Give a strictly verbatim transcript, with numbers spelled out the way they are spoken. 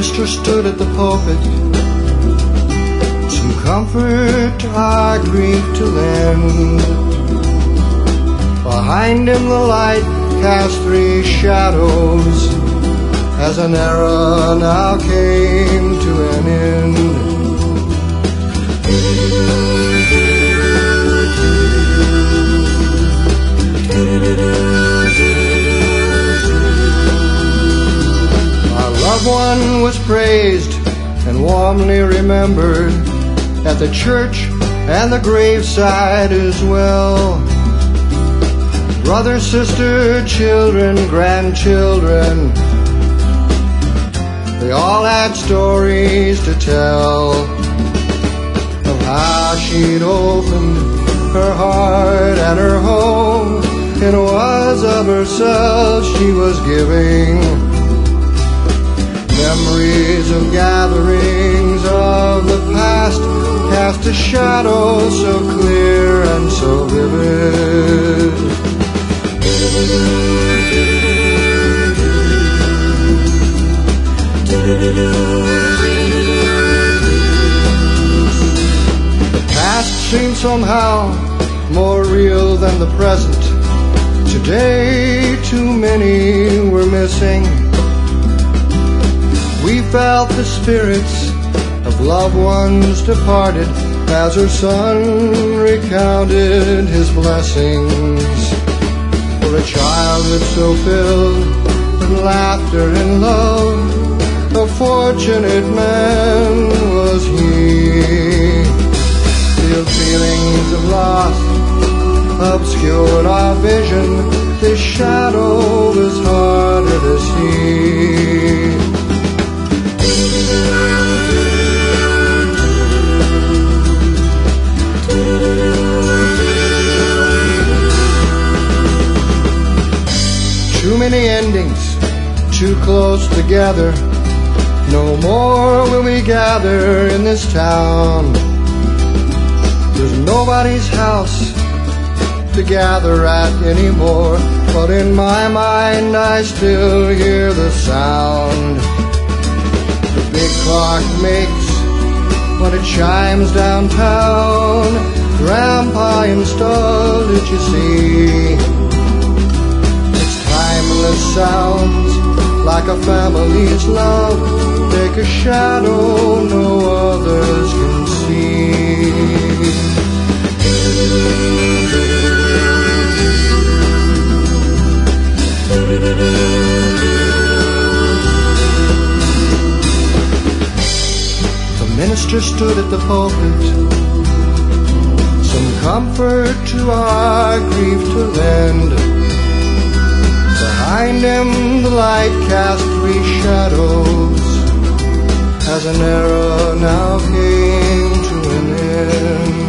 minister stood at the pulpit, some comfort to our grief to lend. Behind him the light cast three shadows, as an era now came to an end. Our loved one was praised and warmly remembered at the church and the graveside as well. Brother, sister, children, grandchildren, they all had stories to tell of how she'd opened her heart and her home. It was of herself she was giving. Memories of gatherings of the past cast a shadow so clear and so vivid. The past seems somehow more real than the present. Today too many were missing. We felt the spirits of loved ones departed as her son recounted his blessings. For a childhood so filled with laughter and love, a fortunate man was he. Still feelings of loss obscured our vision. His shadow was harder to see. Too many endings, too close together. No more will we gather in this town. There's nobody's house to gather at anymore, but in my mind I still hear the sound the big clock makes when it chimes downtown. Grandpa installed it, you see. Its timeless sounds like a family's love take a shadow no others can see. The minister stood at the pulpit, some comfort to our grief to lend. Behind him the light cast three shadows, as an era now came to an end.